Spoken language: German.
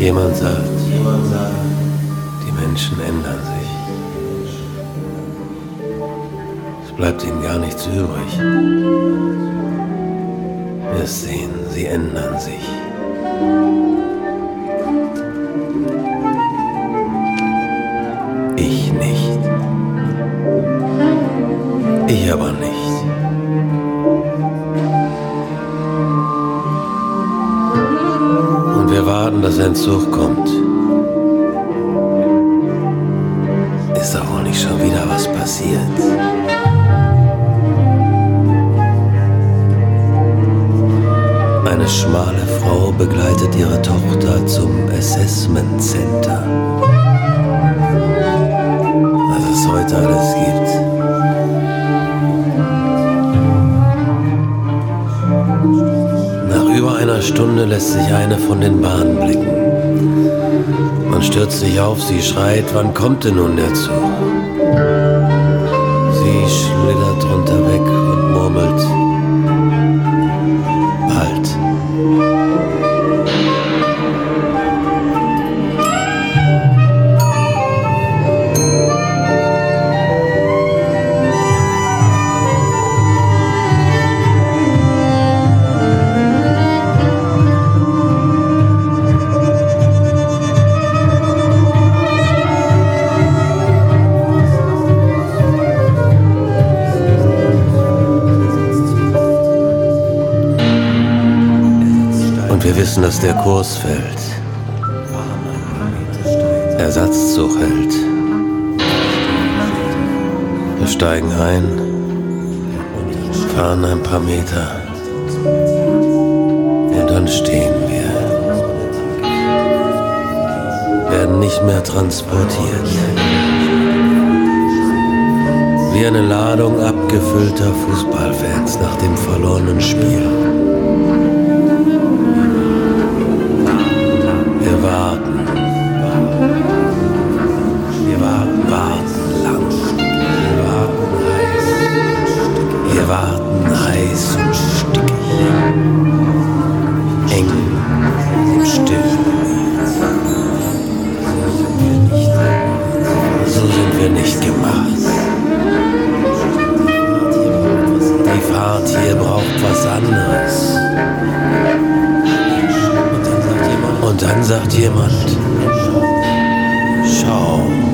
Jemand sagt, die Menschen ändern sich. Es bleibt ihnen gar nichts übrig. Wirst sehen, sie ändern sich. Ich nicht. Ich aber nicht. Und wir warten, dass ein Zug kommt. Ist doch wohl nicht schon wieder was passiert? Eine schmale Frau begleitet ihre Tochter zum Assessment Center. Was es heute alles gibt. Nach über einer Stunde lässt sich eine von den Bahnen blicken. Man stürzt sich auf, sie schreit, wann kommt denn nun der Zug? Sie schlittert drunter weg und murmelt, bald. Und wir wissen, dass der Kurs fällt. Ersatzzug hält. Wir steigen ein, fahren ein paar Meter und dann stehen wir. Werden nicht mehr transportiert. Wie eine Ladung abgefüllter Fußballfans nach dem verlorenen Spiel. Wir warten. Wir warten lang. Wir warten heiß und stickig. Eng und still. So sind wir nicht gemacht. Die Fahrt hier braucht was anderes. Und dann sagt jemand, schau.